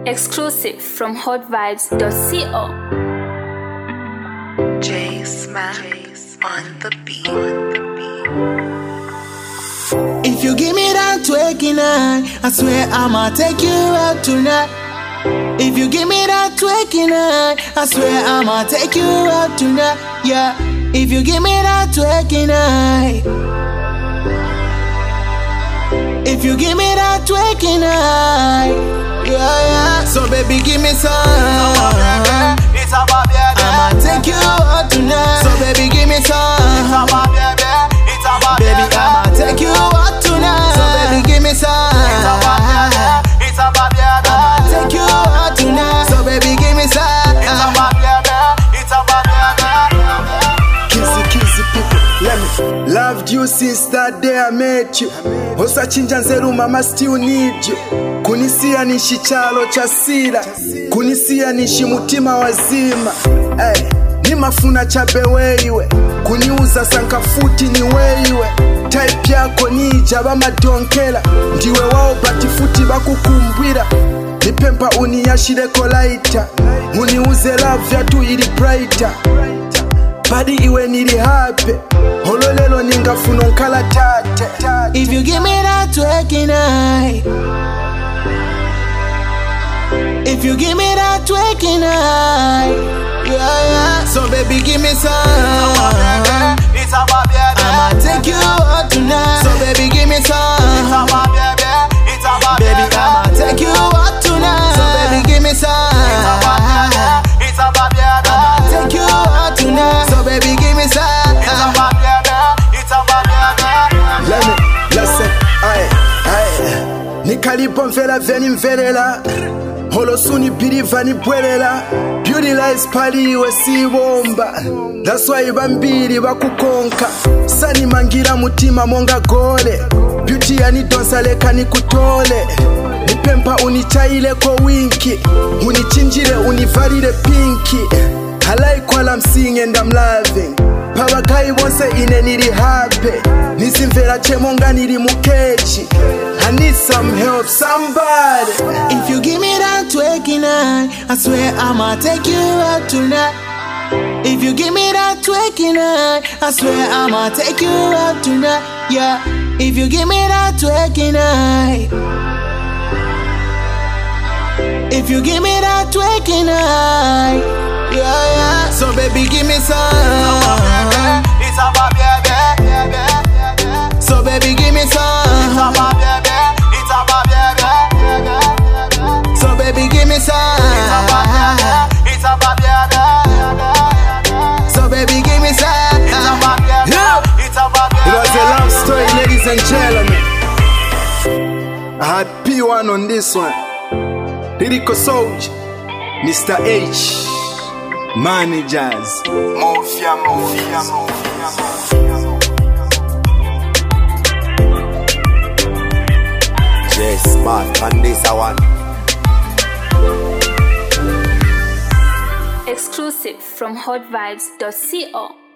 Exclusive from hotvibes.co. J Smack on the beat. If you give me that twerking night, I swear I'ma take you out tonight. If you give me that twerking night, I swear I'ma take you out tonight. Yeah. If you give me that twerking night, if you give me that twerking night, yeah. So baby, give me some. It's about baby. I'ma take you out tonight. So baby, give me some. It's about baby. It's about Baby, I'ma take you out tonight. So baby, give me some. It's about baby. It's about baby. I'ma take you out tonight. So baby, give me some. It's about baby. It's about baby. Kizzy people, let me. Loved you since that day I met you. Osachinja nzeru mama still need you. Kunisia nishi chalo cha sira, kunisia nishi mutima wazima. Ni mafuna chabe weiwe, kuniuza sankafuti ni weiwe. Type yako nija bama donkela, ndiwe wao batifuti bakukumbwira. Nipempa uniyashire kolaita, uniuze love ya tu ili brighter. Badi iwe nili happy, hololelo ningafuno nkala tate. If you give me that twerking night, if you give me that twerking night, yeah. So baby, give me some. It's about baby. I'ma take you out tonight. So baby, give me some. It's about baby. It's about Baby, baby. I'ma take you out tonight. So baby, give me some. It's about baby. It's about baby. I'ma take you out tonight. So baby, give me some. It's about baby. It's about baby. Let me listen, aye. Nikalipo mvela veni mvelela, holosuni biriva ni bwelela. Beauty lies pali iwe si bomba, that's why bambiri bakukonka. Sani mangira mutima monga gole, beauty yani donsa leka ni kutole. Nipempa unichaile kwa winki, unichinjire univalire pinki. I like while I'm singing and I'm loving. Pabakai wonse ine nili happy, nisimvera chemonga nili mukechi. I need some help, somebody. If you give me that twerking night, I swear I'ma take you out tonight. If you give me that twerking night, I swear I'ma take you out tonight. Yeah. If you give me that twerking night, if you give me that twerking night, yeah. So baby, give me some. It's about baby. So baby, give me some. It's about baby. It's about baby. So baby, give me some. It's about baby. So baby, give me some. It's about baby. It's about It baby. was a love story, ladies and gentlemen. I had P1 on this one. Lyrical Soldier, Mr. H, Managers, Mafia. J Smack on this one. Exclusive from hotvibes.co.